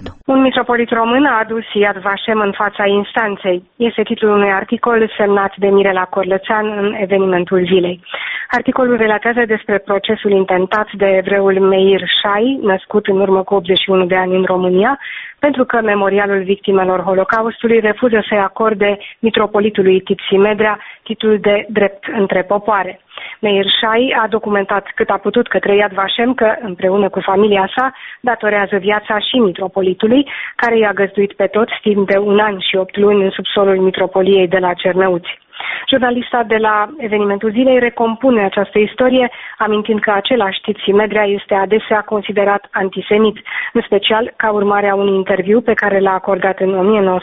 Radu. Un mitropolit român a adus Yad Vashem în fața instanței. Este titlul unui articol semnat de Mirela Corlățean în evenimentul zilei. Articolul relatează despre procesul intentat de evreul Meir Shai, născut în urmă cu 81 de ani în România, pentru că Memorialul Victimelor Holocaustului refuză să-i acorde mitropolitului Tipsi Medrea titlul de drept între popoare. Meir Shai a documentat cât a putut către Yad Vashem că, împreună cu familia sa, datorează viața și mitropolitului, care i-a găzduit pe toți timp de 1 an și 8 luni în subsolul mitropoliei de la Cernăuți. Jurnalista de la evenimentul zilei recompune această istorie, amintind că același Tipsi Medrea este adesea considerat antisemit, în special ca urmare a unui interviu pe care l-a acordat în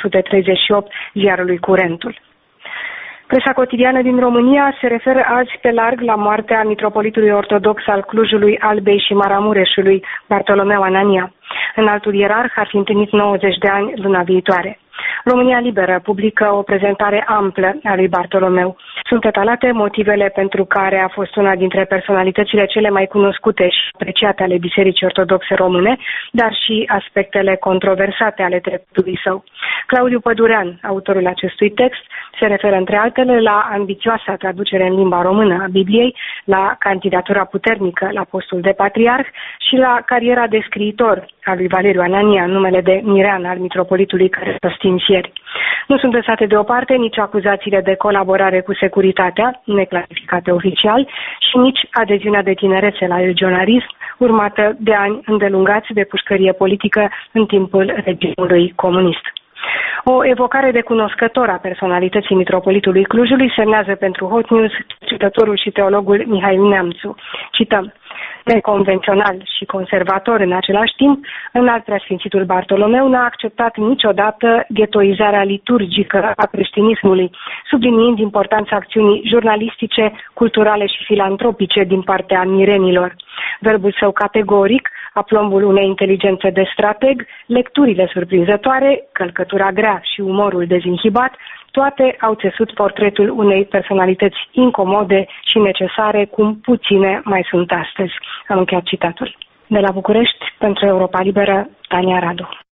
1938 ziarului Curentul. Presa cotidiană din România se referă azi pe larg la moartea mitropolitului ortodox al Clujului, Albei și Maramureșului, Bartolomeu Anania. Înaltul ierarh ar fi împlinit 90 de ani luna viitoare. România Liberă publică o prezentare amplă a lui Bartolomeu. Sunt etalate motivele pentru care a fost una dintre personalitățile cele mai cunoscute și apreciate ale Bisericii Ortodoxe Române, dar și aspectele controversate ale dreptului său. Claudiu Pădurean, autorul acestui text, se referă între altele la ambițioasa traducere în limba română a Bibliei, la candidatura puternică la postul de patriarh și la cariera de scriitor a lui Valeriu Anania, numele de Mirean al mitropolitului care răstim ieri. Nu sunt lăsate deoparte nici acuzațiile de colaborare cu securitatea, neclasificate oficial, și nici adeziunea de tinerețe la legionarism, urmată de ani îndelungați de pușcărie politică în timpul regimului comunist. O evocare de cunoscător a personalității mitropolitului Clujului semnează pentru Hot News cercetătorul și teologul Mihail Neamțu. Cităm: neconvențional și conservator în același timp, înalt preasfințitul Bartolomeu n-a acceptat niciodată ghetoizarea liturgică a creștinismului, subliniind importanța acțiunii jurnalistice, culturale și filantropice din partea mirenilor. Verbul său categoric, aplombul unei inteligențe de strateg, lecturile surprinzătoare, călcătura grea și umorul dezinhibat, toate au țesut portretul unei personalități incomode și necesare, cum puține mai sunt astăzi. Am încheiat citatul. De la București, pentru Europa Liberă, Tania Radu.